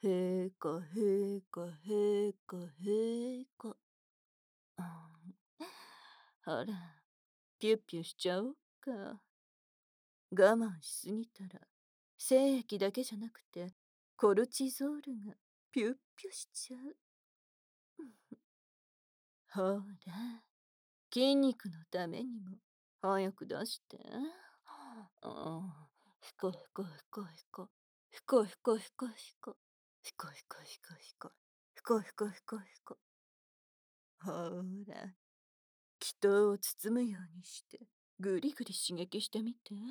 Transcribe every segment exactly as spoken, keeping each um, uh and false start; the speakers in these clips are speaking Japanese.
へかへかへかへか。うん、ほら、ピュッピュしちゃおうか。我慢しすぎたら、精液だけじゃなくて、コルチゾールがピュッピュしちゃう。ほら、筋肉のためにも、早く出して。うん。ひこひこひこひこ。ひこひこひこひこ。ひこひこひこひこ。ひこひこひこひこ。ほら、祈祷を包むようにして、ぐりぐり刺激してみて。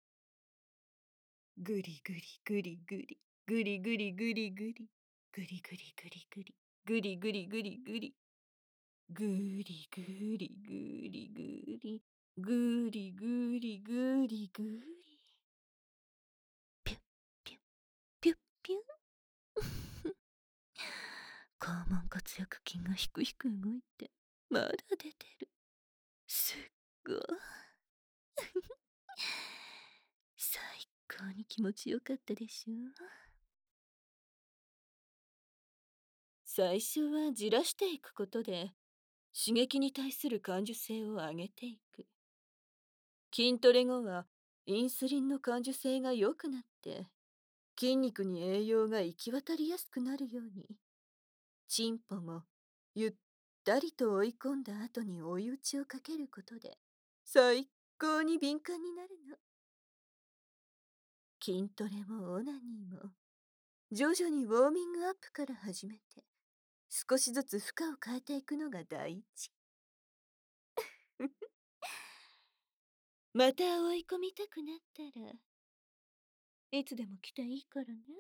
ぐりぐりぐりぐり。ぐりぐりぐりぐり。ぐりぐりぐりぐり。ぐりぐりぐりぐり。ぐりぐりぐりぐり。ぐりぐりぐりぐり。ピュッピュッピュッピュッ。肛門活躍筋がひくひく動いて、まだ出てる。すっごい。最高に気持ちよかったでしょ。最初はじらしていくことで、刺激に対する感受性を上げていく。筋トレ後はインスリンの感受性が良くなって、筋肉に栄養が行き渡りやすくなるように、チンポもゆったりと追い込んだ後に追い打ちをかけることで、最高に敏感になるの。筋トレもオナニーも、徐々にウォーミングアップから始めて、少しずつ負荷を変えていくのが大事。また追い込みたくなったら、いつでも来ていいからね。